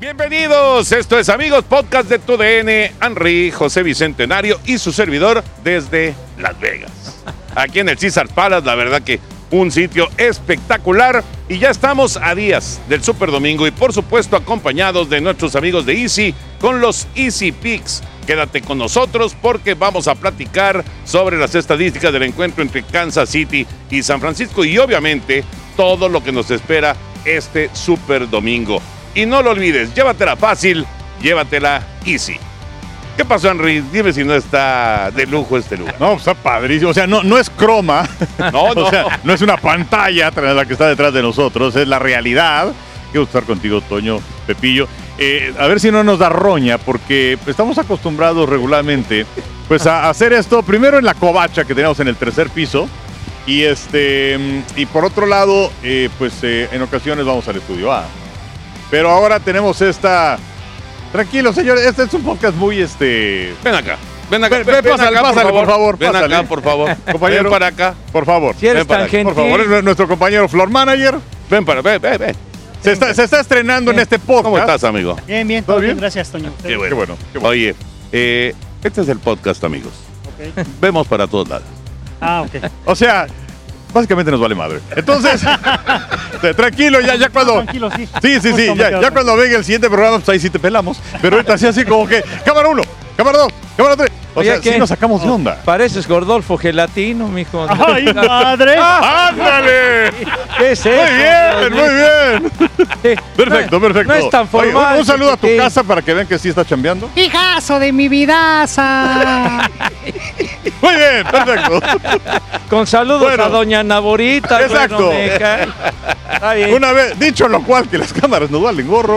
Bienvenidos, esto es Amigos Podcast de TUDN, Henry, José Bicentenario y su servidor desde Las Vegas. Aquí en el Caesars Palace, la verdad que un sitio espectacular y ya estamos a días del Super Domingo y por supuesto acompañados de nuestros amigos de Easy con los Easy Picks. Quédate con nosotros porque vamos a platicar sobre las estadísticas del encuentro entre Kansas City y San Francisco y obviamente todo lo que nos espera este Super Domingo. Y no lo olvides, llévatela fácil, llévatela easy. ¿Qué pasó, Henry? Dime si no está de lujo este lugar. No, está padrísimo. O sea, no es croma. No. O sea, no es una pantalla la que está detrás de nosotros, es la realidad. Quiero estar contigo, Toño, Pepillo. A ver si no nos da roña, porque estamos acostumbrados regularmente pues a hacer esto primero en la covacha que tenemos en el tercer piso. Y por otro lado, en ocasiones vamos al estudio A. Pero ahora tenemos esta... Tranquilo, señores, este es un podcast muy Ven acá. Pásale, por favor. Ven acá, por favor. Compañero, ven para acá. Por favor. Si eres tan gentil. Por favor, es nuestro compañero Floor Manager. Ven. Se está estrenando en este podcast. ¿Cómo estás, amigo? Bien, todo bien, gracias, Toño. Qué bueno. Qué bueno. Oye, este es el podcast, amigos. Okay. Vemos para todos lados. Ok. O sea, básicamente nos vale madre. Entonces, tranquilo, ya cuando... Tranquilo, sí. Sí, ya cuando venga el siguiente programa, pues ahí sí te pelamos. Pero ahorita así como que, cámara 1, cámara 2, cámara 3. O Oye, sea, sí nos sacamos de onda. Pareces Gordolfo Gelatino, mijo. ¡Ay, madre! ¡Ándale! ¿Qué es eso? Muy bien. Sí. Perfecto. No es tan formal. Oye, un saludo a tu chiquitín. casa para que vean que sí está chambeando. ¡Hijazo de mi vidaza! Muy bien, perfecto. Con saludos Bueno. a doña Naborita. Exacto. Bueno, me cae. Está bien. Una vez, dicho lo cual, que las cámaras nos valen gorro.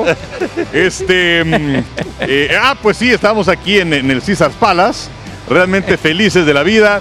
Pues sí, estamos aquí en el Caesars Palace, realmente felices de la vida.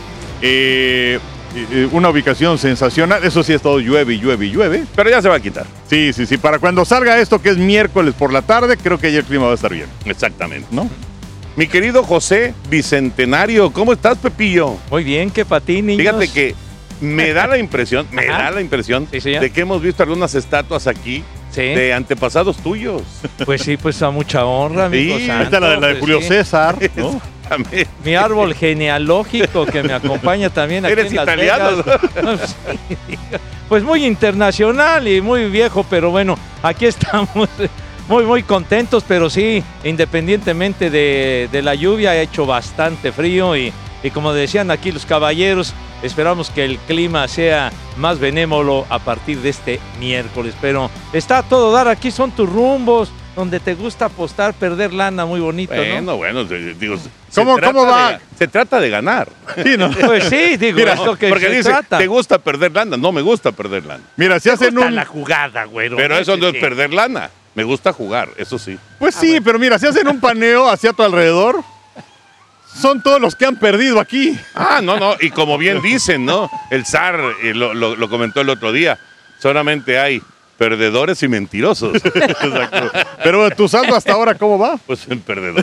Una ubicación sensacional. Eso sí, es todo llueve. Pero ya se va a quitar. Sí. Para cuando salga esto, que es miércoles por la tarde, creo que ya el clima va a estar bien, Exactamente. ¿no? Mi querido José Bicentenario, ¿cómo estás, Pepillo? Muy bien, que para ti, niños. Fíjate que me da la impresión Sí, señor. de que hemos visto algunas estatuas aquí Sí. de antepasados tuyos. Pues sí, pues a mucha honra, amigo Sí, santo. Esta es la de pues Julio sí. César, ¿no? También. Mi árbol genealógico que me acompaña también aquí Eres en Las italiano, Vegas. Sí. Pues muy internacional y muy viejo, pero bueno, aquí estamos muy contentos, pero sí, independientemente de la lluvia, ha hecho bastante frío y como decían aquí los caballeros, esperamos que el clima sea más benévolo a partir de este miércoles, pero está a todo dar, aquí son tus rumbos, donde te gusta apostar, perder lana, muy bonito, ¿no? Bueno, digo, ¿Cómo va? Se trata de ganar. Sí, ¿no? Pues sí, digo, Mira, es lo que Porque se dice, trata. ¿te gusta perder lana? No me gusta perder lana. Mira, si hacen un... jugada, güero. Pero eso no es perder lana. Me gusta jugar, eso sí. Pues sí, pero mira, si hacen un paneo hacia tu alrededor, son todos los que han perdido aquí. No, y como bien dicen, ¿no? El zar lo comentó el otro día, solamente hay perdedores y mentirosos. Exacto. Pero tu saldo hasta ahora, ¿cómo va? Pues en perdedor.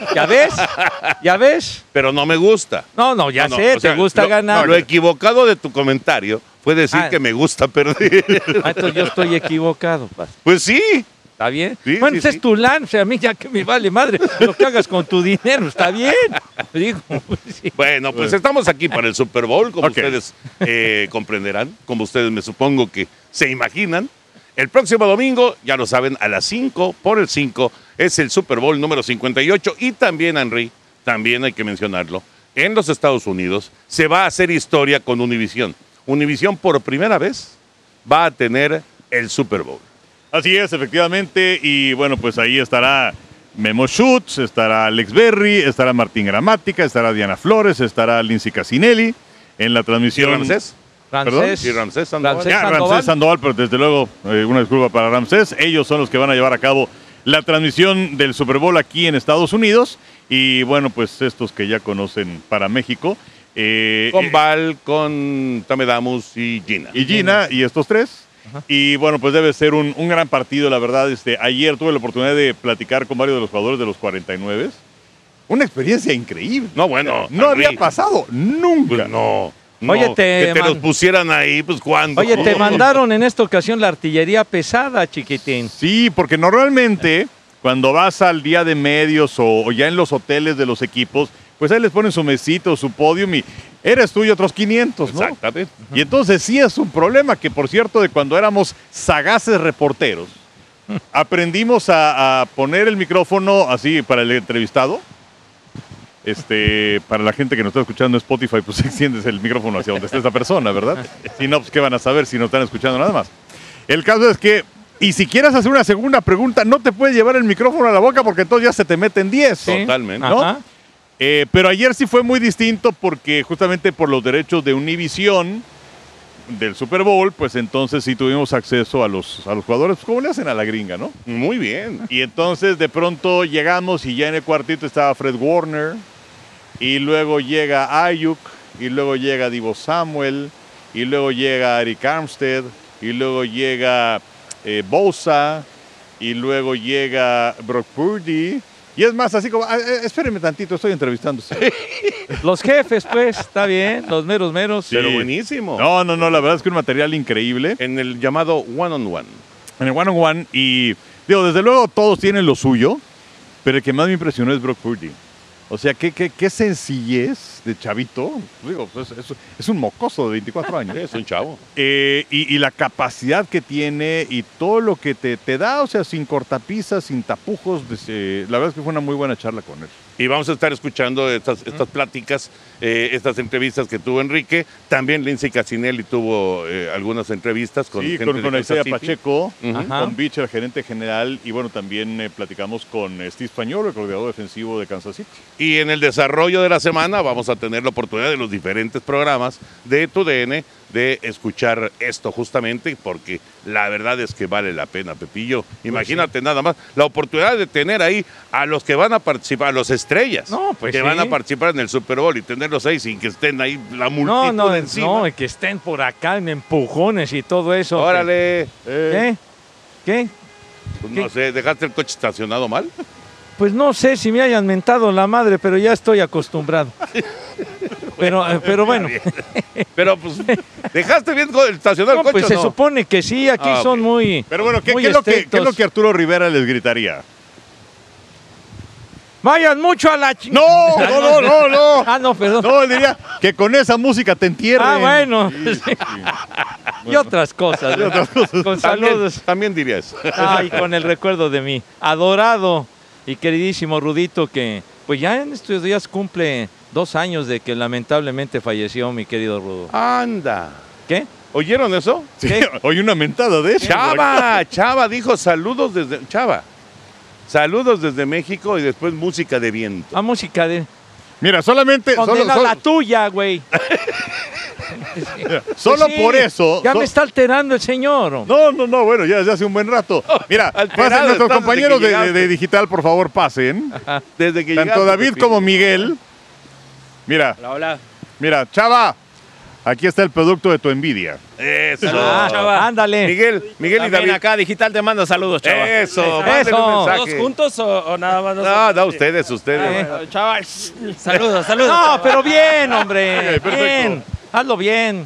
¿Ya ves? Pero no me gusta. No, ya No, sé, o sea, te gusta ganar. Lo equivocado de tu comentario fue decir Ah. que me gusta perder. Entonces yo estoy equivocado, Paz. Pues sí. ¿Está bien? Sí, bueno, sí, ese sí. es tu lance, a mí ya que me vale madre. Lo que hagas con tu dinero, está bien. Digo, sí. Bueno, pues estamos aquí para el Super Bowl, como Ok. ustedes comprenderán, como ustedes me supongo que se imaginan. El próximo domingo, ya lo saben, a las 5 por el 5 es el Super Bowl número 58 y también, Henry, también hay que mencionarlo, en los Estados Unidos se va a hacer historia con Univision. Univision por primera vez va a tener el Super Bowl. Así es, efectivamente. Y bueno, pues ahí estará Memo Schutz, estará Alex Berry, estará Martín Gramática, estará Diana Flores, estará Lindsay Casinelli en la ¿Y transmisión. Ramsés? Ramsés. ¿Y Ramsés Sandoval? Ramsés. Ya, Sandoval. Ramsés Sandoval, pero desde luego una disculpa para Ramsés. Ellos son los que van a llevar a cabo la transmisión del Super Bowl aquí en Estados Unidos. Y bueno, pues estos que ya conocen para México. Con Val, con Tamedamus y Gina. Y Gina, y estos tres. Y bueno, pues debe ser un gran partido, la verdad. Ayer tuve la oportunidad de platicar con varios de los jugadores de los 49. Una experiencia increíble. No, bueno. No Henry, había pasado nunca. Pues no. Oye, que te los pusieran ahí, pues ¿cuándo? Oye, te mandaron en esta ocasión la artillería pesada, chiquitín. Sí, porque normalmente cuando vas al día de medios o ya en los hoteles de los equipos, pues ahí les ponen su mesito, su podium y eres tú y otros 500, ¿no? Exactamente. Y entonces sí es un problema que, por cierto, de cuando éramos sagaces reporteros, aprendimos a poner el micrófono así para el entrevistado. Para la gente que nos está escuchando en Spotify, pues extiendes el micrófono hacia donde esté esa persona, ¿verdad? Si no, pues ¿qué van a saber si no están escuchando nada más? El caso es que, y si quieres hacer una segunda pregunta, no te puedes llevar el micrófono a la boca porque entonces ya se te meten 10. Sí. Totalmente. ¿no? Ajá. Pero ayer sí fue muy distinto porque justamente por los derechos de Univision del Super Bowl, pues entonces sí tuvimos acceso a los jugadores, pues como le hacen a la gringa, ¿no? Muy bien. Y entonces de pronto llegamos y ya en el cuartito estaba Fred Warner, y luego llega Ayuk, y luego llega Divo Samuel, y luego llega Eric Armstead, y luego llega Bosa, y luego llega Brock Purdy. Y es más, así como, espérenme tantito, estoy entrevistando. Los jefes, pues, está bien, los meros meros. Sí. Pero buenísimo. No, la verdad es que un material increíble. En el llamado one-on-one. En el one-on-one, y digo, desde luego todos tienen lo suyo, pero el que más me impresionó es Brock Purdy. O sea, qué sencillez de chavito. Digo, pues, es un mocoso de 24 años. Es un chavo. Y la capacidad que tiene y todo lo que te da, o sea, sin cortapisas, sin tapujos. La verdad es que fue una muy buena charla con él. Y vamos a estar escuchando estas pláticas, estas entrevistas que tuvo Enrique. También Lindsay Cassinelli tuvo algunas entrevistas con Sí, gente con de Isaiah Kansas City. Pacheco, Ajá. con Beach, el gerente general, y bueno, también platicamos con Steve Español, el coordinador defensivo de Kansas City. Y en el desarrollo de la semana vamos a tener la oportunidad de los diferentes programas de TUDN de escuchar esto justamente, porque la verdad es que vale la pena, Pepillo. Imagínate nada más la oportunidad de tener ahí a los que van a participar, a los estrellas No, pues que sí. van a participar en el Super Bowl y tenerlos ahí sin que estén ahí la multitud No, encima. no, y que estén por acá en empujones y todo eso. Órale. ¿Qué? ¿Qué? Pues no sé, ¿dejaste el coche estacionado mal? Pues no sé si me hayan mentado la madre, pero ya estoy acostumbrado. Pero bueno. Pero pues, ¿dejaste bien estacionado No, el coche pues o se no? supone que sí, aquí Ah, son ok. muy. Pero bueno, ¿qué muy es lo que estrictos. Arturo Rivera les gritaría? Vayan mucho a la No. Ah, no, perdón. No, él diría que con esa música te entierren. Ah, bueno. Sí. Y otras cosas. Y otras cosas. Con También, saludos. también diría eso. Ay, con el recuerdo de mi adorado y queridísimo Rudito, que pues ya en estos días cumple 2 años de que lamentablemente falleció mi querido Rudo. Anda. ¿Qué? ¿Oyeron eso? Sí, oye una mentada de eso. Chava dijo saludos desde... Chava. Saludos desde México y después música de viento. A música de... Mira, solamente... Condena la tuya, güey. Solo Pues sí, por eso... Ya me está alterando el señor. No, bueno, ya desde hace un buen rato. Mira, Alterado pasen nuestros estás compañeros desde que de llegaste. Digital, por favor, pasen. Desde que Tanto llegaste, David Pepillo. como Miguel. Mira, Hola. mira, Chava, aquí está el producto de tu envidia. Eso. Saludos, Chava. Ándale. Miguel y También David. acá Digital te manda saludos, Chava. Eso. Eso. mándenle un ¿Todos mensaje. ¿Todos juntos o nada más? No, ustedes. Bueno, Chava, saludos, saludos. No, Chava. pero bien, hombre. Ok, perfecto. Bien. Hazlo bien.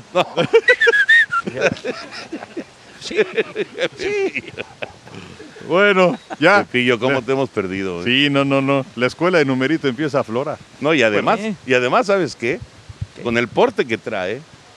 Bueno, ya. Pepillo, ¿cómo te hemos perdido? Sí, no. La escuela de numerito empieza a aflorar. No, y además, Pues, ¿sabes qué? Con el porte que trae.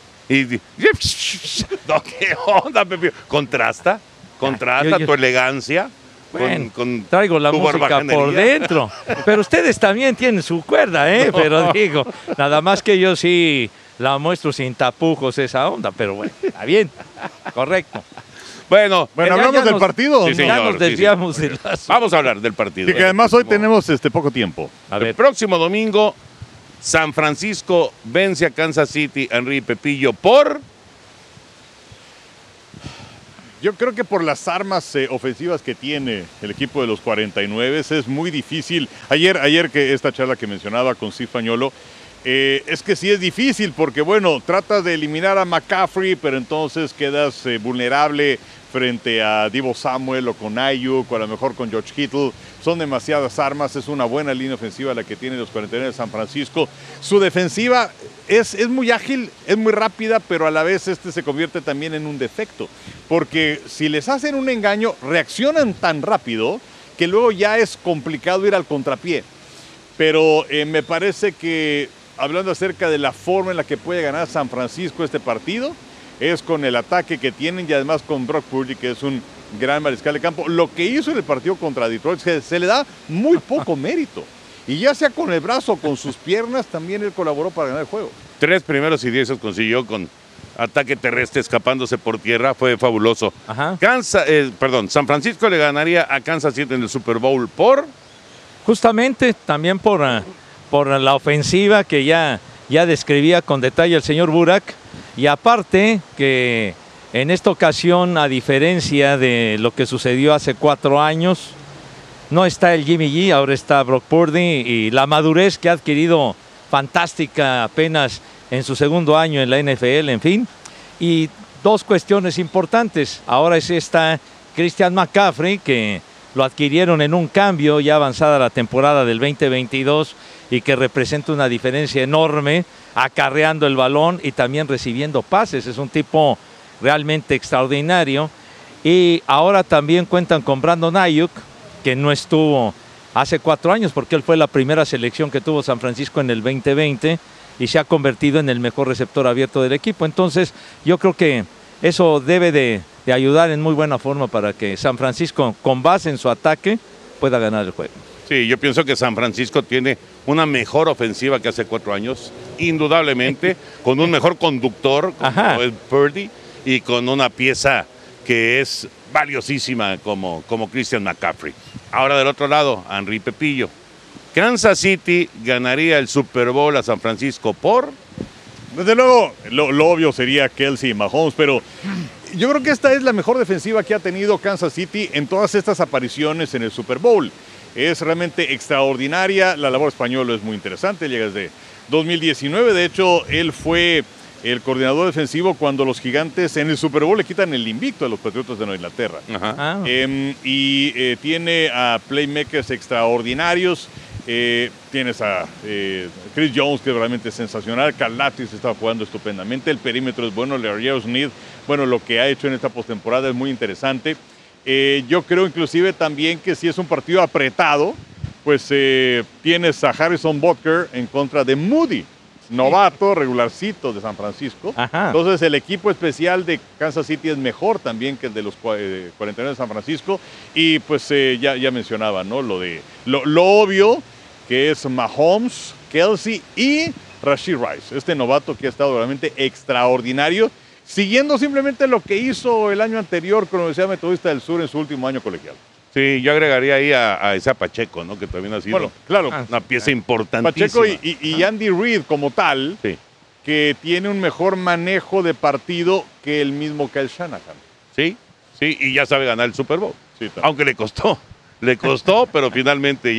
No, ¿qué onda, Pepillo? Contrasta yo- tu elegancia Bueno, con traigo la tu música por barbajanería. dentro. Pero ustedes también tienen su cuerda, ¿eh? Pero digo, nada más que yo sí la muestro sin tapujos esa onda, pero bueno, está bien. Correcto. Bueno, Bueno, Ya- ¿hablamos ya del nos- partido? Sí, ¿no? señor. Ya nos desviamos de las... vamos a hablar del partido. Y que además hoy El tenemos poco tiempo. A El ver, próximo domingo, San Francisco vence a Kansas City, Henry Pepillo, por... Yo creo que por las armas ofensivas que tiene el equipo de los 49 es muy difícil. Ayer que esta charla que mencionaba con Steve Pañolo, es que sí es difícil porque, bueno, tratas de eliminar a McCaffrey, pero entonces quedas vulnerable frente a Divo Samuel o con Ayuk o a lo mejor con George Kittle. Son demasiadas armas, es una buena línea ofensiva la que tienen los 49 de San Francisco. Su defensiva es muy ágil, es muy rápida, pero a la vez se convierte también en un defecto. Porque si les hacen un engaño, reaccionan tan rápido que luego ya es complicado ir al contrapié. Pero me parece que, hablando acerca de la forma en la que puede ganar San Francisco este partido, es con el ataque que tienen y además con Brock Purdy, que es un gran mariscal de campo. Lo que hizo en el partido contra Detroit se le da muy poco mérito. Y ya sea con el brazo o con sus piernas, también él colaboró para ganar el juego. 3 primeros y 10 consiguió con ataque terrestre escapándose por tierra, fue fabuloso. Ajá. San Francisco le ganaría a Kansas City en el Super Bowl por... Justamente también por la ofensiva que ya describía con detalle el señor Burak. Y aparte que en esta ocasión, a diferencia de lo que sucedió hace 4 años, no está el Jimmy G, ahora está Brock Purdy, y la madurez que ha adquirido fantástica apenas en su segundo año en la NFL, en fin. Y 2 cuestiones importantes. Ahora sí está Christian McCaffrey, que lo adquirieron en un cambio ya avanzada la temporada del 2022 y que representa una diferencia enorme, acarreando el balón y también recibiendo pases. Es un tipo realmente extraordinario. Y ahora también cuentan con Brandon Ayuk, que no estuvo hace 4 años porque él fue la primera selección que tuvo San Francisco en el 2020 y se ha convertido en el mejor receptor abierto del equipo. Entonces yo creo que eso debe de ayudar en muy buena forma para que San Francisco, con base en su ataque, pueda ganar el juego. Sí, yo pienso que San Francisco tiene una mejor ofensiva que hace 4 años, indudablemente, con un mejor conductor, como es Purdy, y con una pieza que es valiosísima como Christian McCaffrey. Ahora del otro lado, Henry Pepillo. Kansas City ganaría el Super Bowl a San Francisco por... Desde luego, lo obvio sería Kelce y Mahomes, pero yo creo que esta es la mejor defensiva que ha tenido Kansas City en todas estas apariciones en el Super Bowl. Es realmente extraordinaria, la labor española es muy interesante, llega desde 2019, de hecho, él fue el coordinador defensivo cuando los Gigantes en el Super Bowl le quitan el invicto a los Patriotas de Nueva Inglaterra. Tiene a playmakers extraordinarios. Tienes a Chris Jones, que realmente es sensacional. Carl Laftis está jugando estupendamente. El perímetro es bueno. L'Jarius Sneed, bueno, lo que ha hecho en esta postemporada es muy interesante. Yo creo inclusive también que si es un partido apretado, pues tienes a Harrison Butker en contra de Moody, novato, regularcito de San Francisco. Entonces el equipo especial de Kansas City es mejor también que el de los 49 de San Francisco. Y pues ya mencionaba, ¿no? Lo obvio, que es Mahomes, Kelce y Rashee Rice, este novato que ha estado realmente extraordinario, siguiendo simplemente lo que hizo el año anterior con la Universidad Metodista del Sur en su último año colegial. Sí, yo agregaría ahí a ese Pacheco, ¿no? Que también ha sido, bueno, claro, una pieza importantísima. Pacheco y Andy Reid como tal, sí, que tiene un mejor manejo de partido que el mismo Kyle Shanahan. Sí, y ya sabe ganar el Super Bowl. Sí, aunque le costó, pero finalmente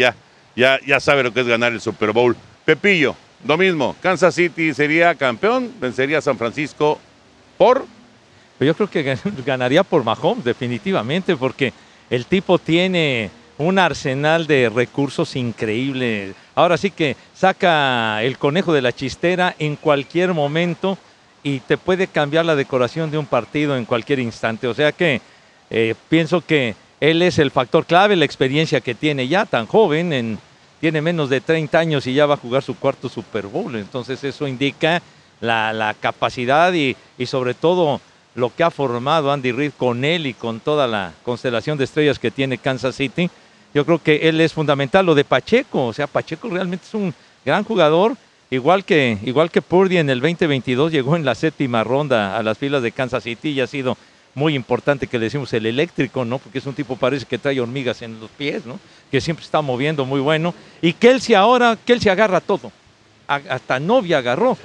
ya sabe lo que es ganar el Super Bowl. Pepillo, lo mismo, Kansas City sería campeón, vencería a San Francisco por... Yo creo que ganaría por Mahomes, definitivamente, porque el tipo tiene un arsenal de recursos increíble. Ahora sí que saca el conejo de la chistera en cualquier momento y te puede cambiar la decoración de un partido en cualquier instante. O sea que pienso que él es el factor clave, la experiencia que tiene ya tan joven, tiene menos de 30 años y ya va a jugar su 4º Super Bowl. Entonces eso indica la capacidad y sobre todo lo que ha formado Andy Reid con él y con toda la constelación de estrellas que tiene Kansas City. Yo creo que él es fundamental. Lo de Pacheco, o sea, Pacheco realmente es un gran jugador, igual que Purdy en el 2022 llegó en la 7ª ronda a las filas de Kansas City y ha sido muy importante, que le decimos el eléctrico, ¿no? Porque es un tipo, parece que trae hormigas en los pies, ¿no? Que siempre está moviendo, muy bueno. Y Kelce agarra todo. Hasta novia agarró.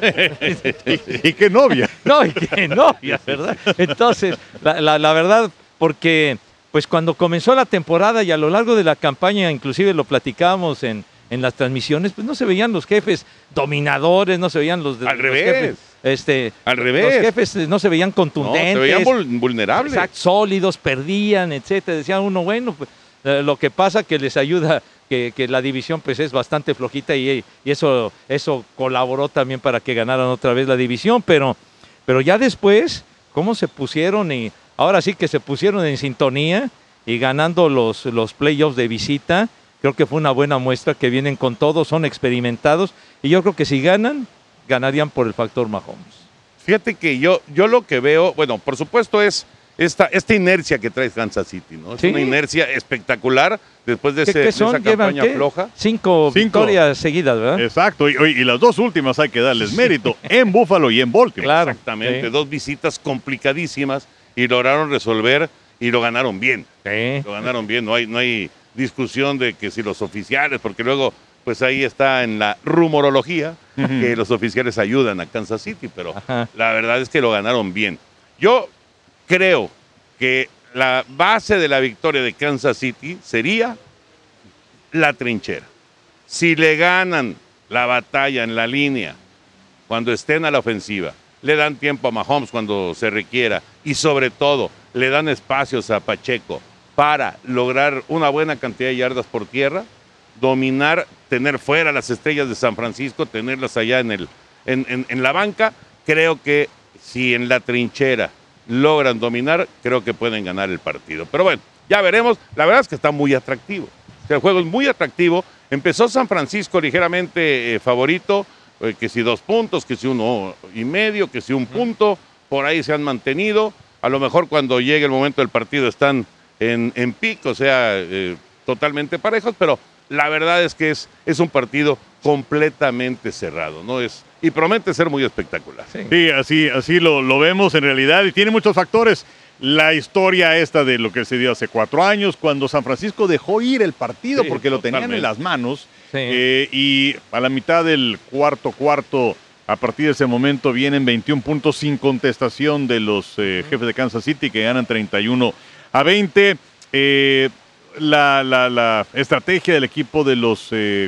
¿Y qué novia? No, y qué novia, ¿verdad? Entonces, la verdad, porque pues cuando comenzó la temporada y a lo largo de la campaña, inclusive lo platicábamos en las transmisiones, pues no se veían los jefes dominadores, no se veían los al revés. Jefes, al revés. Los jefes no se veían contundentes. No, se veían vulnerables. Exacto, sólidos, perdían, etcétera. Decía uno, bueno, pues lo que pasa que les ayuda que la división pues es bastante flojita y eso colaboró también para que ganaran otra vez la división, pero ya después, cómo se pusieron, y ahora sí que se pusieron en sintonía y ganando los playoffs de visita. Creo que fue una buena muestra, que vienen con todo, son experimentados, y yo creo que si ganan, ganarían por el factor Mahomes. Fíjate que yo lo que veo, bueno, por supuesto es esta inercia que trae Kansas City, ¿no? Es Sí. una inercia espectacular después de, ¿Qué son? esa ¿Llevan campaña qué? floja. Cinco victorias seguidas, ¿verdad? Exacto, y las dos últimas hay que darles mérito, en Buffalo y en Baltimore. Claro. Exactamente, Sí. 2 visitas complicadísimas y lograron resolver y lo ganaron bien. Sí. Lo ganaron bien, no hay discusión de que si los oficiales, porque luego pues ahí está en la rumorología que los oficiales ayudan a Kansas City, pero Ajá. la verdad es que lo ganaron bien. Yo creo que la base de la victoria de Kansas City sería la trinchera. Si le ganan la batalla en la línea, cuando estén a la ofensiva, le dan tiempo a Mahomes cuando se requiera y sobre todo le dan espacios a Pacheco para lograr una buena cantidad de yardas por tierra, dominar, tener fuera las estrellas de San Francisco, tenerlas allá en la banca, creo que si en la trinchera logran dominar, creo que pueden ganar el partido. Pero bueno, ya veremos. La verdad es que está muy atractivo. O sea, el juego es muy atractivo. Empezó San Francisco ligeramente favorito, que si 2 puntos, que si 1.5, que si 1 punto, por ahí se han mantenido. A lo mejor cuando llegue el momento del partido están en pico, o sea, totalmente parejos, pero la verdad es que es un partido completamente cerrado, ¿no? Y promete ser muy espectacular. Sí, así lo vemos en realidad y tiene muchos factores. La historia esta de lo que se dio hace 4 años, cuando San Francisco dejó ir el partido Sí, porque lo tenían totalmente. en las manos. Sí. Y a la mitad del cuarto, a partir de ese momento vienen 21 puntos sin contestación de los jefes de Kansas City, que ganan 31-20. La estrategia del equipo de los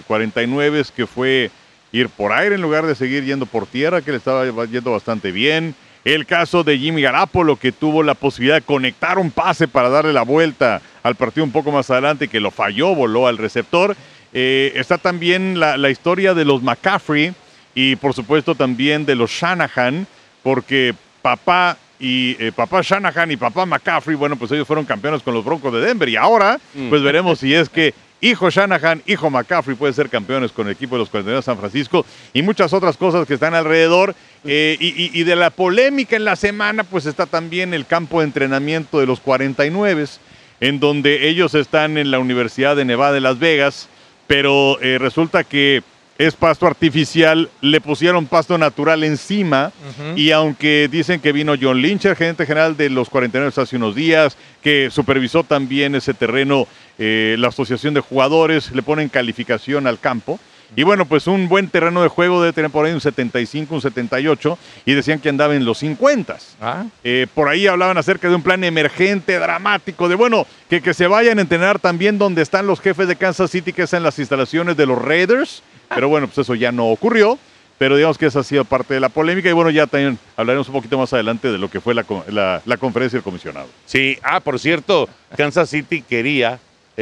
49 que fue ir por aire en lugar de seguir yendo por tierra, que le estaba yendo bastante bien. El caso de Jimmy Garoppolo, que tuvo la posibilidad de conectar un pase para darle la vuelta al partido un poco más adelante, que lo falló, voló al receptor. Está también la historia de los McCaffrey y por supuesto también de los Shanahan, porque papá Shanahan y papá McCaffrey, bueno, pues ellos fueron campeones con los Broncos de Denver y ahora pues veremos si es que hijo Shanahan, hijo McCaffrey puede ser campeones con el equipo de los 49 de San Francisco y muchas otras cosas que están alrededor. Y de la polémica en la semana, pues está también el campo de entrenamiento de los 49, en donde ellos están en la Universidad de Nevada de Las Vegas, pero resulta que es pasto artificial, le pusieron pasto natural encima y aunque dicen que vino John Lynch, el gerente general de los 49 hace unos días, que supervisó también ese terreno, la asociación de jugadores, le ponen calificación al campo. Y bueno, pues un buen terreno de juego debe tener por ahí un 75, un 78, y decían que andaba en los 50. Por ahí hablaban acerca de un plan emergente, dramático, de bueno, que se vayan a entrenar también donde están los jefes de Kansas City, que es en las instalaciones de los Raiders. Pero bueno, pues eso ya no ocurrió, pero digamos que esa ha sido parte de la polémica. Y bueno, ya también hablaremos un poquito más adelante de lo que fue la conferencia del comisionado. Sí, por cierto, Kansas City quería,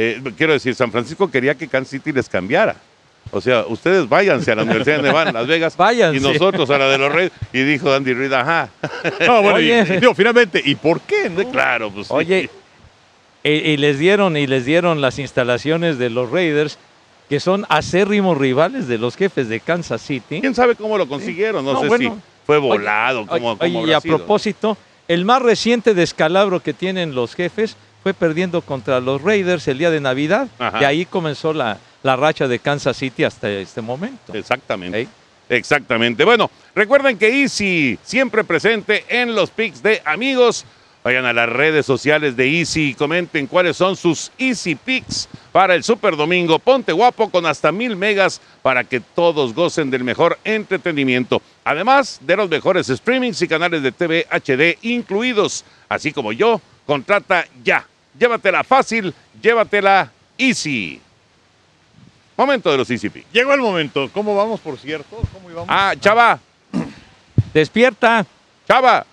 San Francisco quería que Kansas City les cambiara. O sea, ustedes váyanse a la Universidad de Nevada, Las Vegas, Váyanse. y nosotros a la de los Reyes. Y dijo Andy Reid, ajá. No, bueno, Oye. digo, finalmente, ¿y por qué? No? Claro, pues sí. Oye, y les dieron las instalaciones de los Raiders, que son acérrimos rivales de los jefes de Kansas City. ¿Quién sabe cómo lo consiguieron? No sé bueno. si fue volado, Oye, cómo oye, y habrá a sido. propósito, el más reciente descalabro que tienen los jefes fue perdiendo contra los Raiders el día de Navidad. Ajá. De ahí comenzó la racha de Kansas City hasta este momento. Exactamente. ¿Eh? Exactamente. Bueno, recuerden que Easy siempre presente en los picks de amigos. Vayan a las redes sociales de Easy y comenten cuáles son sus Easy Picks para el Super Domingo. Ponte guapo con hasta 1000 megas para que todos gocen del mejor entretenimiento. Además de los mejores streamings y canales de TV HD incluidos. Así como yo, contrata ya. Llévatela fácil, llévatela Easy. Momento de los Easy Picks. Llegó el momento. ¿Cómo vamos, por cierto? ¿Cómo íbamos? Chava, Despierta, Chava.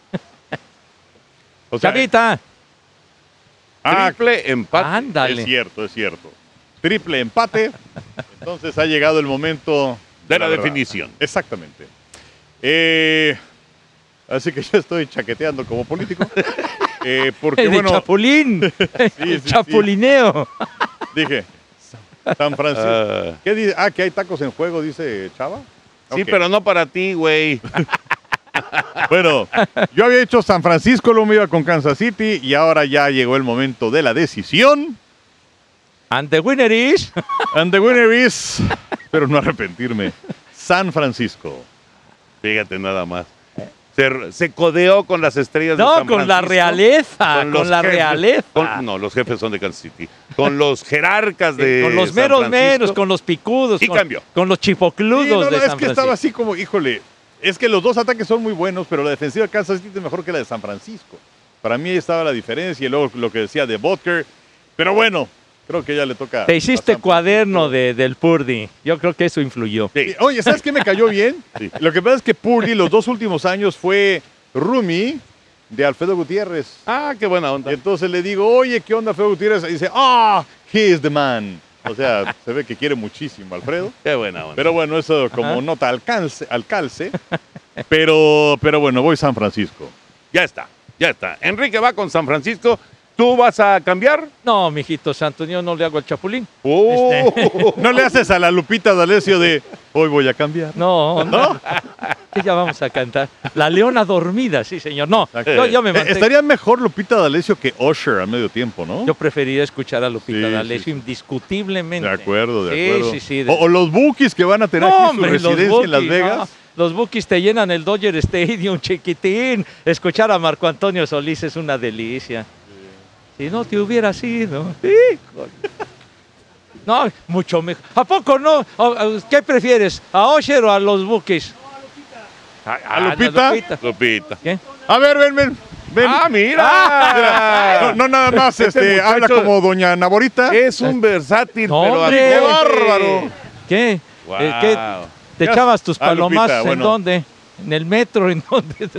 O sea, chavita. Triple empate. Ándale. Es cierto. Triple empate. Entonces ha llegado el momento De la verdad. definición. Exactamente. Así que yo estoy chaqueteando como político. Porque, De bueno, chapulín. sí, sí. Chapulineo. dije, San Francisco. ¿Qué dice? Ah, que hay tacos en juego, dice Chava. Sí, Ok. pero no para ti, güey. Bueno, yo había hecho San Francisco, luego me iba con Kansas City y ahora ya llegó el momento de la decisión. And the winner is... And the winner is, espero no arrepentirme, San Francisco. Fíjate nada más. Se codeó con las estrellas de No, San con la Francisco, realeza, los con la jefes- realeza. no, los jefes son de Kansas City. Con los jerarcas de Con los San meros Francisco. menos, con los picudos. Y con, cambió. con los chipocludos Sí, no, de es San que estaba Francisco. así como, híjole, es que los dos ataques son muy buenos, pero la defensiva de Kansas City es mejor que la de San Francisco. Para mí ahí estaba la diferencia y luego lo que decía de Butker. Pero bueno, creo que ya le toca. Te a hiciste San cuaderno Francisco. del Purdy. Yo creo que eso influyó. Sí. Oye, ¿sabes qué me cayó bien? Sí. Lo que pasa es que Purdy los 2 últimos años fue roomie de Alfredo Gutiérrez. Ah, qué buena onda. Y entonces le digo, oye, ¿qué onda, Alfredo Gutiérrez? Y dice, he is the man. O sea, se ve que quiere muchísimo a Alfredo. Qué buena onda. Pero bueno, eso como Ajá. nota al calce. Pero bueno, voy San Francisco. Ya está, ya está. Enrique va con San Francisco. ¿Tú vas a cambiar? No, mijito santo, yo no le hago el chapulín. No le haces a la Lupita D'Alessio de, hoy voy a cambiar. No, no. Que ya vamos a cantar. La leona dormida, sí, señor. No, yo me mantengo. Estaría mejor Lupita D'Alessio que Usher al medio tiempo, ¿no? Yo preferiría escuchar a Lupita Sí, D'Alessio sí. indiscutiblemente. De acuerdo, de Sí, acuerdo. sí, sí. O los Bookies que van a tener No, aquí hombre, su residencia en Las Bookies, Vegas. no. Los Bookies te llenan el Dodger Stadium, chiquitín. Escuchar a Marco Antonio Solís es una delicia. Si no te hubiera sido. Híjole. No, mucho mejor. ¿A poco no? ¿Qué prefieres? ¿A Usher o a los Bookies? ¿A Lupita? Lupita. ¿Qué? A ver, ven. ¡Ah, mira! No, nada más Este habla muchacho como doña Naborita. Es un versátil, No, pero hombre. ¡qué ¡Qué bárbaro! ¿Qué? Wow. ¿Qué? ¿Te Ya- echabas tus Ah, palomas Lupita, en bueno. dónde? ¿En el metro? ¿En dónde?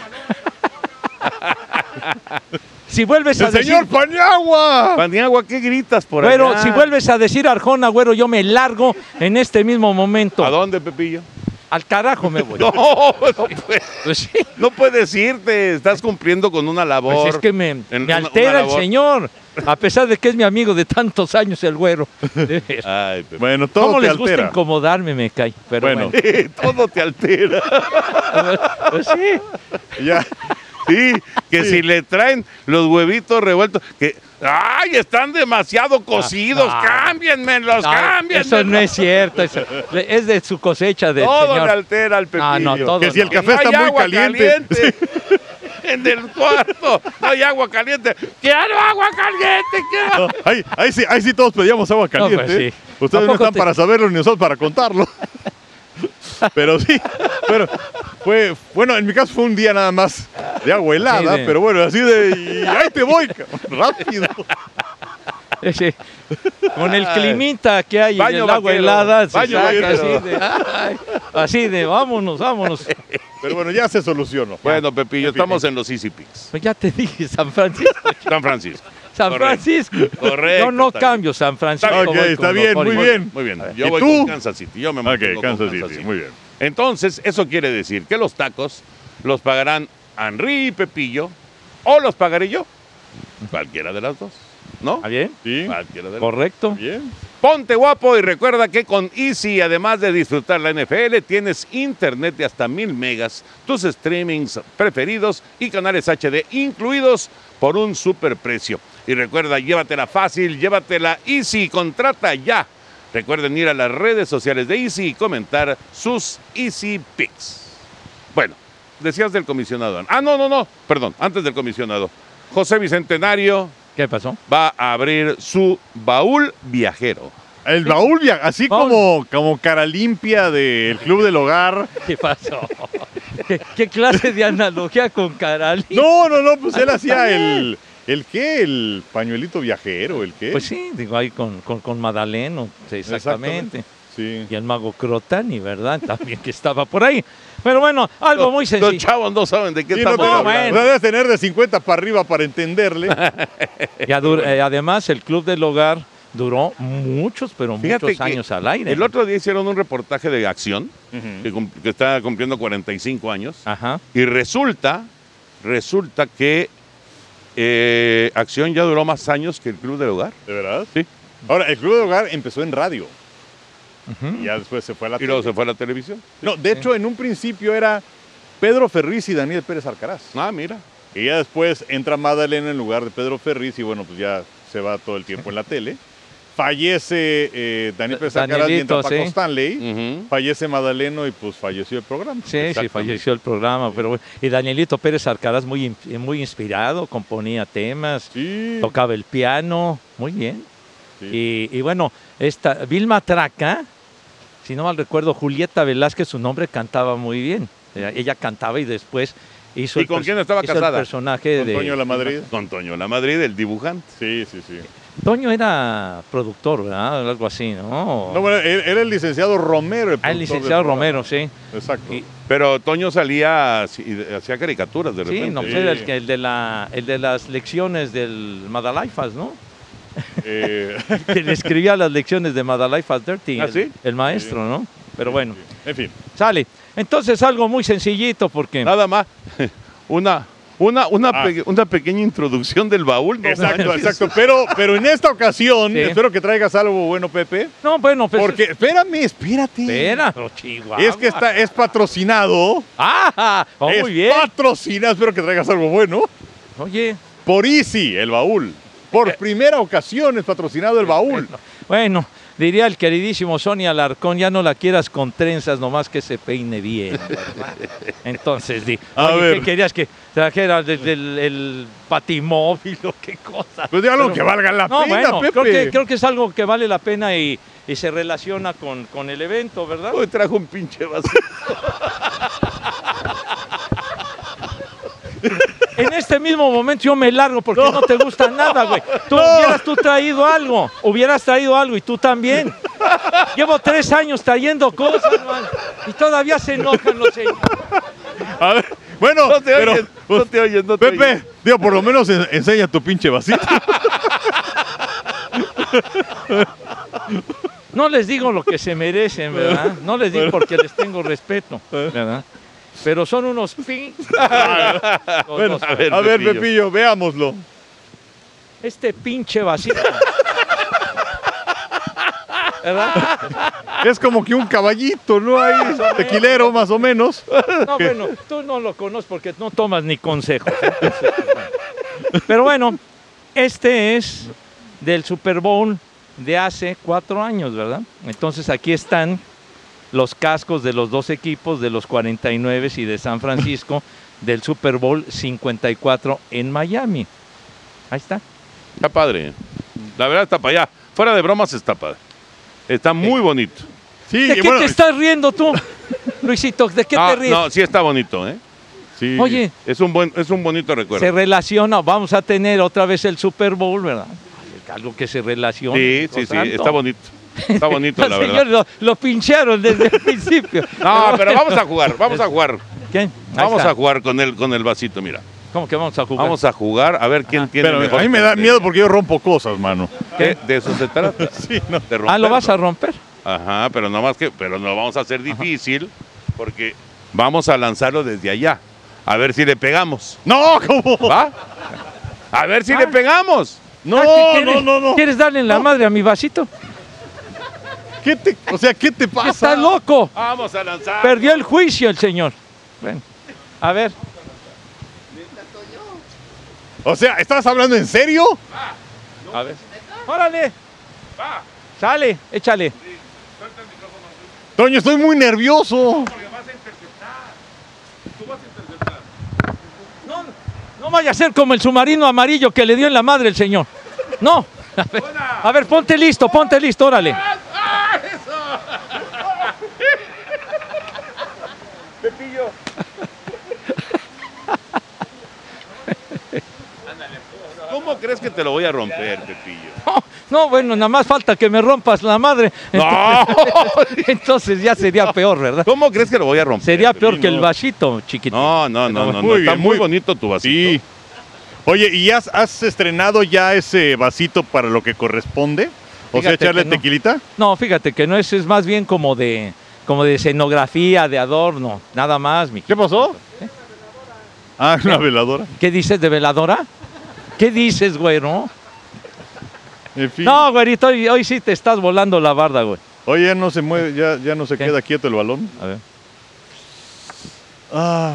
Si vuelves a ¡El decir... señor Paniagua! Paniagua, ¿qué gritas por Güero, allá? si vuelves a decir Arjona, güero, yo me largo en este mismo momento. ¿A dónde, Pepillo? Al carajo me voy. No, Pues sí. no puedes irte. Estás cumpliendo con una labor. Pues es que me una altera el labor. señor. A pesar de que es mi amigo de tantos años el güero. Ay, Pepe. Bueno, todo ¿Cómo te les gusta altera. incomodarme? Me cae. Pero Bueno. bueno. Todo te altera. Pues sí. Ya. Sí, que Sí. si le traen los huevitos revueltos, que ¡ay! Están demasiado cocidos, ah. cámbienmelos, Ay, cámbienmelos. eso no es cierto. Es de su cosecha del Todo señor. le altera al Pepillo. No, todo Que si el no. café No hay está muy agua caliente. En el cuarto no hay agua caliente. ¡Quiero agua caliente! ¡Quiero! No, ahí sí todos pedíamos agua caliente. pues sí. Ustedes ¿A no poco están te- para saberlo ni nosotros para contarlo. Pero sí, bueno, en mi caso fue un día nada más de agua helada, Sí, de- pero bueno, así de, y ahí te voy, cabrón, rápido. Sí. Con el climita que hay Baño en el agua vaquero, helada, se baño saca vaquero. así de, vámonos. Pero bueno, ya se solucionó. Bueno, Pepillo, En fin. estamos en los Easy Picks. Pues ya te dije, San Francisco. San Francisco. San Correcto. Francisco. Correcto, Yo no está bien. cambio San Francisco. Está bien. voy Ok, está con bien, los muy Orioles. bien. Muy bien. ¿Y Yo voy tú? con Kansas City. Yo me mantengo Ok, Kansas con City, muy bien. Entonces, eso quiere decir que los tacos los pagarán Henry y Pepillo o los pagaré yo. Cualquiera de las dos. ¿No? ¿Está bien? Sí, Cualquiera de las dos. Correcto. bien. Ponte guapo y recuerda que con Easy, además de disfrutar la NFL, tienes internet de hasta 1000 megas, tus streamings preferidos y canales HD incluidos por un superprecio. Y recuerda, llévatela fácil, llévatela Easy, contrata ya. Recuerden ir a las redes sociales de Easy y comentar sus Easy Picks. Bueno, decías del comisionado. No, perdón, antes del comisionado. José Bicentenario ¿Qué pasó? va a abrir su baúl viajero. El baúl, así como cara limpia del Club del Hogar. ¿Qué pasó? ¿Qué clase de analogía con Carali? No, pues él hacía ¿el qué? El pañuelito viajero, ¿el qué? Pues sí, digo, ahí con Madaleno, sí, exactamente. Sí. Y el mago Crotani, ¿verdad? También que estaba por ahí. Pero bueno, algo muy Los sencillo. chavos no saben de qué Sí, no estamos te- hablando. bueno. Debes tener de 50 para arriba para entenderle. Y además, el Club del Hogar duró muchos, pero Fíjate muchos que años al aire. El otro día hicieron un reportaje de acción Ujú. que está cumpliendo 45 años Ajá. y resulta que Acción ya duró más años que el Club del Hogar. ¿De verdad? Sí. Ahora, el Club de Hogar empezó en radio. Y ya después se fue a la Y luego tele. se fue a la televisión. No, de hecho, en un principio era Pedro Ferriz y Daniel Pérez Alcaraz. Ah, mira. Y ya después entra Madalena en lugar de Pedro Ferriz y bueno, pues ya se va todo el tiempo en la tele. Fallece Daniel Pérez Alcaraz y entra Danielito, Paco sí. Stanley. Ujú. Fallece Madaleno y pues falleció el programa. Sí, sí, Exactamente. falleció el programa. Pero, bueno, y Danielito Pérez Alcaraz muy inspirado, componía temas, Sí. tocaba el piano, muy bien. Sí. Y bueno, esta Vilma Traca, si no mal recuerdo, Julieta Velázquez, su nombre, cantaba muy bien. Ella cantaba y después hizo ¿Y con quién estaba hizo casada? el personaje Con de Toño La Madrid. Con Toño La Madrid, el dibujante. Sí, sí, sí. Toño era productor, ¿verdad? Algo así, ¿no? No, bueno, era el licenciado Romero. El productor licenciado del programa. Romero, sí. Exacto. Y- Pero Toño salía, hacía caricaturas de repente. Sí, no, pues Sí. era el de las lecciones del Madalaifas, ¿no? Que le escribía las lecciones de Madalaifas Dirty, ¿Ah, sí? el maestro, ¿no? Pero bueno, En fin. sale. Entonces algo muy sencillito porque... Nada más. Una Ah. una pequeña introducción del baúl. ¿no? Exacto, manches. exacto. Pero en esta ocasión, Sí. espero que traigas algo bueno, Pepe. No, bueno, pues... Porque, espérate. Espera, oh, Chihuahua. Es que es patrocinado. ¡Ah! Oh, es muy bien. patrocinado, espero que traigas algo bueno. Oye, Por Easy, el baúl. Por primera ocasión es patrocinado el baúl. bueno, diría el queridísimo Sonia Alarcón, ya no la quieras con trenzas, nomás que se peine bien, ¿verdad? Entonces, A oye, ver. ¿qué querías que trajera el patimóvil o qué cosa? Pues de algo Pero- que valga la No, pena, bueno, Pepe. creo que es algo que vale la pena y se relaciona con el evento, ¿verdad? Uy, trajo un pinche vaso. En este mismo momento yo me largo porque no te gusta nada, güey. Hubieras traído algo y tú también. Llevo 3 años trayendo cosas, man, y todavía se enojan los señores. A ver, bueno, No te pero, oyes, no te oyes, no te oyes. Pepe, digo, por lo menos enseña tu pinche vasito. No les digo lo que se merecen, ¿verdad? No les digo porque les tengo respeto, ¿verdad? Pero son unos fin. Bueno, A ver, a ver, Pepillo. Pepillo, veámoslo. Este pinche vasito. ¿Verdad? Es como que un caballito, ¿no? Ahí, tequilero, más o menos. No, bueno, tú no lo conoces porque no tomas ni consejos. Pero bueno, este es del Super Bowl de hace 4 años, ¿verdad? Entonces aquí están los cascos de los 2 equipos, de los 49 y de San Francisco, del Super Bowl 54 en Miami. Ahí está. Está padre. La verdad está para allá. Fuera de bromas está padre. Está muy bonito. Sí, ¿De qué bueno, te estás riendo tú, Luisito? ¿De qué te ríes? No, sí está bonito, ¿eh? sí. Oye, Es un bonito recuerdo. se relaciona, vamos a tener otra vez el Super Bowl, ¿verdad? Algo que se relacione. Sí, Dios sí, sí, santo. está bonito. Está bonito, la Los verdad. señores lo pincharon desde el principio. No, pero bueno. vamos a jugar, vamos a jugar. ¿Quién? Ahí Vamos está. a jugar con el vasito, mira. ¿Cómo que vamos a jugar? Vamos a jugar a ver quién tiene Pero mejor. a mí me da miedo porque yo rompo cosas, mano. De eso se trata. Sí, no. de Ah, ¿lo vas a romperlo. romper? Ajá, pero no vamos a hacer difícil porque vamos a lanzarlo desde allá. A ver si le pegamos. No, ¿cómo? ¿Va? A ver si le pegamos. No, Ah, ¿qué quieres? no. ¿Quieres darle en la madre a mi vasito? ¿Qué te pasa? ¡Estás loco! Vamos a lanzar. Perdió el juicio el señor. Bueno, a ver. O sea, ¿estás hablando en serio? A ver. ¡Órale! Sale, échale. Toño, estoy muy nervioso. No vaya a ser como el submarino amarillo que le dio en la madre el señor. No. A ver, ponte listo, órale. ¿Cómo crees que te lo voy a romper, Pepillo? No, bueno, nada más falta que me rompas la madre. No. Entonces ya sería peor, ¿verdad? ¿Cómo crees que lo voy a romper? Sería peor Pepillo? que el vasito, chiquito. No. Muy Está bien, muy muy- bonito tu vasito. Sí. Oye, ¿y has estrenado ya ese vasito para lo que corresponde? O sea, Fíjate echarle que no. tequilita. No, fíjate que no es más bien como de escenografía, de adorno, nada más, mi. ¿Qué pasó? Ah, una veladora. ¿Qué dices de veladora? ¿Qué dices, güero? En fin. No, güerito, hoy sí te estás volando la barda, güey. Oye, ya no se mueve, ya no se ¿Qué? queda quieto el balón. A ver. Ah.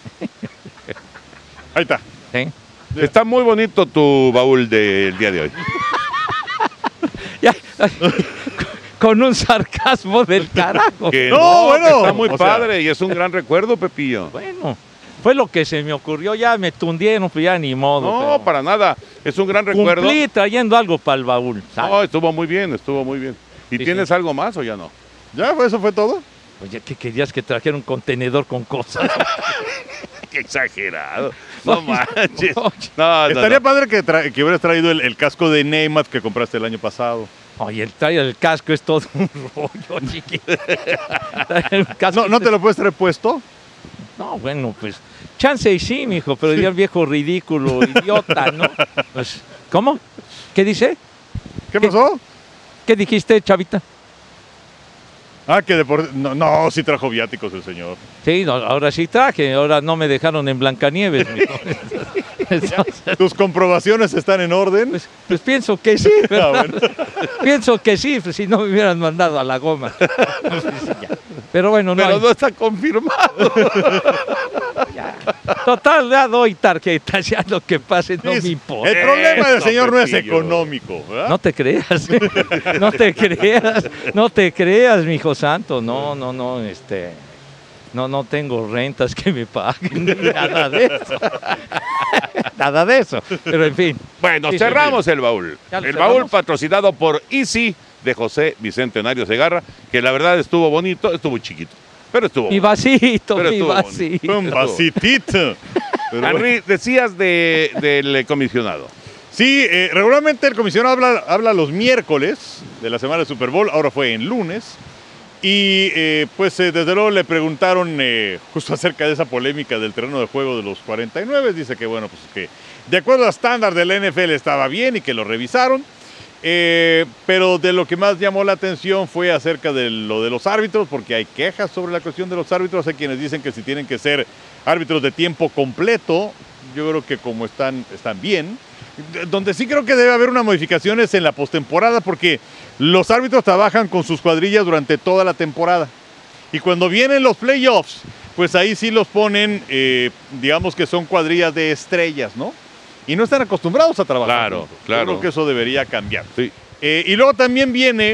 Ahí está. ¿Sí? Está muy bonito tu baúl del día de hoy. Ya, con un sarcasmo del carajo. Que No, bueno, que está muy o sea- padre y es un gran recuerdo, Pepillo. Bueno, fue lo que se me ocurrió. Ya me tundieron, pues ya ni modo. No, pero para nada. Es un gran recuerdo. cumplí trayendo algo para el baúl. ¿sabes? No, estuvo muy bien, estuvo muy bien. ¿Y Sí, tienes sí. algo más o ya no? ¿Ya? ¿Eso fue todo? Oye, ¿qué querías que trajera un contenedor con cosas? Qué exagerado. No Oye, manches. oye. No, Estaría no. padre que hubieras traído el casco de Neymar que compraste el año pasado. Oye, el casco es todo un rollo, chiquito. El casco ¿No te lo puedes traer puesto? No, bueno, pues chance y sí, mijo, pero ya el viejo ridículo, idiota, ¿no? Pues, ¿cómo? ¿Qué dice? ¿Qué pasó? ¿Qué dijiste, chavita? Ah, que no, sí trajo viáticos el señor. Sí, no, ahora sí traje, ahora no me dejaron en Blancanieves, mijo. Entonces, ¿Tus comprobaciones están en orden? pues pienso que sí, ¿verdad? Ah, bueno. Pienso que sí, pues, si no me hubieran mandado a la goma. Pues, sí, ya. Pero bueno, no, Pero hay- no está confirmado. total, ya doy tarjetas, ya lo que pase no Es- me importa. el problema del Eso, señor no es Pepillo. económico, ¿verdad? No te creas, no te creas, no te creas, mi hijo santo, no, no tengo rentas que me paguen, nada de eso, nada de eso, pero en fin. Bueno, Sí, cerramos el baúl. Ya lo El cerramos. baúl patrocinado por Easy de José Bicentenario Segarra, que la verdad estuvo bonito, estuvo chiquito, pero estuvo Mi bonito. vasito, Pero mi estuvo bonito. vasito. Fue un vasitito. Pero bueno. Henry, decías del comisionado. Sí, regularmente el comisionado habla los miércoles de la semana del Super Bowl, ahora fue en lunes. Y desde luego le preguntaron justo acerca de esa polémica del terreno de juego de los 49. Dice que bueno, pues que de acuerdo a estándar de la NFL estaba bien y que lo revisaron. Pero de lo que más llamó la atención fue acerca de lo de los árbitros, porque hay quejas sobre la cuestión de los árbitros. Hay quienes dicen que si tienen que ser árbitros de tiempo completo, yo creo que como están bien. Donde sí creo que debe haber una modificación es en la postemporada, porque los árbitros trabajan con sus cuadrillas durante toda la temporada. Y cuando vienen los playoffs, pues ahí sí los ponen, digamos que son cuadrillas de estrellas, ¿no? Y no están acostumbrados a trabajar Claro, juntos. claro. Yo creo que eso debería cambiar. Sí. Y luego también viene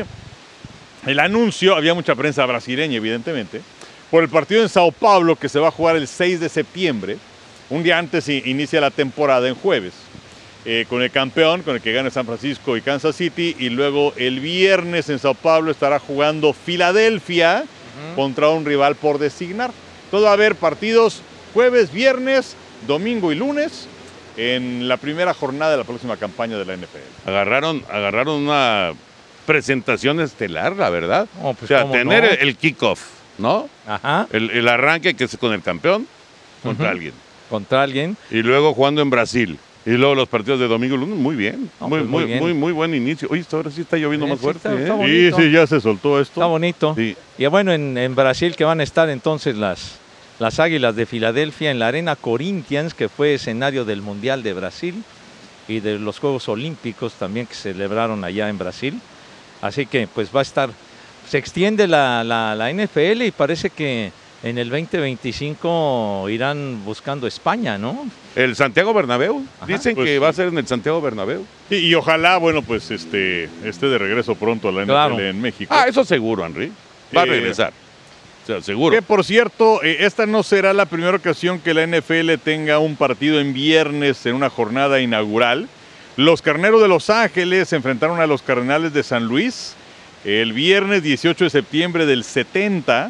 el anuncio, había mucha prensa brasileña evidentemente, por el partido en Sao Paulo que se va a jugar el 6 de septiembre. Un día antes inicia la temporada en jueves, con el campeón, con el que gane San Francisco y Kansas City, y luego el viernes en Sao Paulo estará jugando Filadelfia contra un rival por designar. Entonces va a haber partidos jueves, viernes, domingo y lunes en la primera jornada de la próxima campaña de la NFL. Agarraron una presentación estelar, la verdad. No, pues, o sea, ¿cómo tener no? el kickoff, ¿no? Ajá, El arranque que es con el campeón contra Ujú. alguien. contra alguien. Y luego jugando en Brasil. Y luego los partidos de domingo y lunes, muy bien. No, muy, pues, muy muy, bien. muy, muy buen inicio. Oye, ahora sí está lloviendo más Sí, fuerte. está ¿eh? bonito. Sí, ya se soltó esto. Está bonito. Sí. Y bueno, en Brasil que van a estar entonces las Águilas de Filadelfia en la Arena Corinthians, que fue escenario del Mundial de Brasil y de los Juegos Olímpicos también que se celebraron allá en Brasil. Así que pues va a estar, se extiende la NFL y parece que en el 2025 irán buscando España, ¿no? El Santiago Bernabéu. Ajá. Dicen Pues, que va a ser en el Santiago Bernabéu. Y ojalá, bueno, pues esté de regreso pronto a la NFL Claro. en México. Ah, eso seguro, Henry. Va a regresar. O sea, seguro. Que por cierto, esta no será la primera ocasión que la NFL tenga un partido en viernes en una jornada inaugural. Los Carneros de Los Ángeles se enfrentaron a los Cardenales de San Luis el viernes 18 de septiembre del 70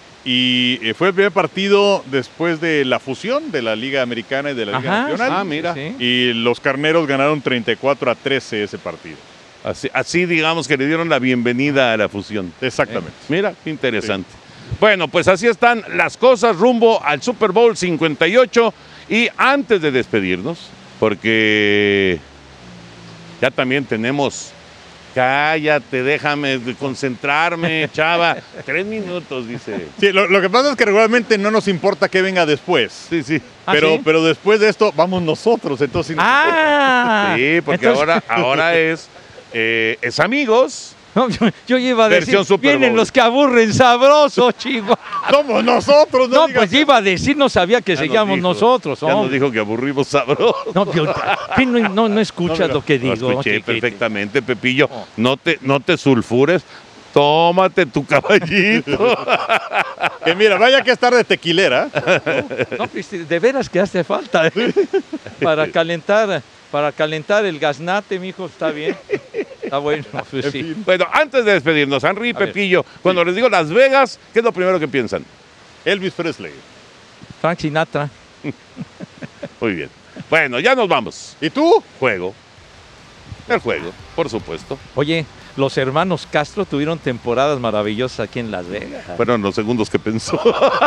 y fue el primer partido después de la fusión de la Liga Americana y de la Liga Ajá, Nacional. Ah, mira. sí. Y los Carneros ganaron 34-13 ese partido. Así digamos que le dieron la bienvenida a la fusión. Exactamente. Mira, qué interesante. Bueno, pues así están las cosas rumbo al Super Bowl 58. Y antes de despedirnos, porque ya también tenemos Cállate, déjame concentrarme, chava. 3 minutos, dice. Sí, lo que pasa es que regularmente no nos importa que venga después. Sí, sí. ¿Ah, Pero, sí? pero después de esto, vamos nosotros. Entonces, Ah, Sí, porque entonces- ahora es amigos. No, yo iba a decir, Versión Super vienen Bowl. los que aburren sabroso, chico. somos nosotros, No, digas. pues iba a decir, no sabía que Ya nos seguíamos dijo, nosotros. Ya nos hombre. dijo que aburrimos sabroso. No, no escuchas lo que Lo digo. escuché chiquito. perfectamente, Pepillo. Oh. No te sulfures. Tómate tu caballito. Que mira, vaya que estar de tequilera. No, pues, de veras que hace falta para calentar el gaznate, mijo, está bien. Está bueno, pues, sí. Bueno, antes de despedirnos, Henry y A ver. Pepillo, cuando les digo Las Vegas, ¿qué es lo primero que piensan? Elvis Presley. Frank Sinatra. Muy bien. Bueno, ya nos vamos. ¿Y tú? Juego. El juego, por supuesto. Oye, los hermanos Castro tuvieron temporadas maravillosas aquí en Las Vegas. Fueron los segundos que pensó.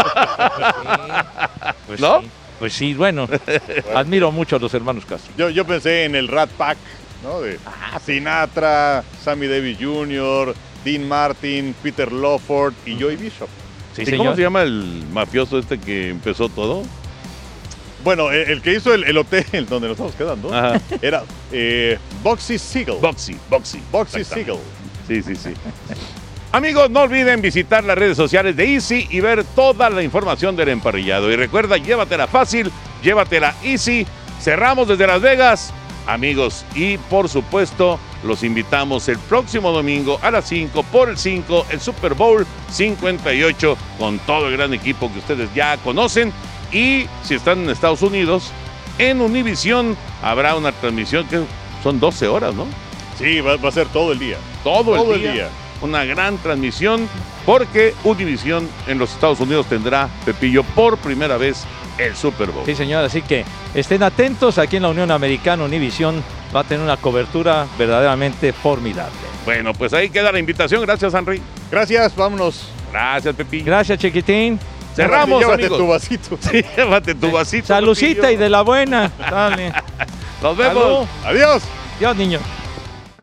Pues ¿No? sí. Pues sí, bueno, admiro mucho a los hermanos Castro. Yo pensé en el Rat Pack, ¿no? De Sinatra, Sammy Davis Jr., Dean Martin, Peter Lawford y Joey Bishop. Sí, ¿Y señor. cómo se llama el mafioso este que empezó todo? Bueno, el que hizo el hotel donde nos estamos quedando Ajá. era Boxy Siegel. Boxy. Boxy Exactamente. Siegel. Sí. Amigos, no olviden visitar las redes sociales de Easy y ver toda la información del emparrillado. Y recuerda, llévatela fácil, llévatela Easy. Cerramos desde Las Vegas, amigos. Y por supuesto, los invitamos el próximo domingo a las 5 por el 5, el Super Bowl 58, con todo el gran equipo que ustedes ya conocen. Y si están en Estados Unidos, en Univision habrá una transmisión que son 12 horas, ¿no? Sí, va a ser todo el día. Todo el día. Una gran transmisión porque Univision en los Estados Unidos tendrá, Pepillo, por primera vez el Super Bowl. Sí, señor, así que estén atentos. Aquí en la Unión Americana, Univision va a tener una cobertura verdaderamente formidable. Bueno, pues ahí queda la invitación. Gracias, Henry. Gracias, vámonos. Gracias, Pepillo. Gracias, chiquitín. Cerramos, Llévate amigos. tu vasito. Sí, llévate tu vasito. Salucita Pepillo. y de la buena. Dale. Nos vemos. Salud. Adiós. Dios, niño.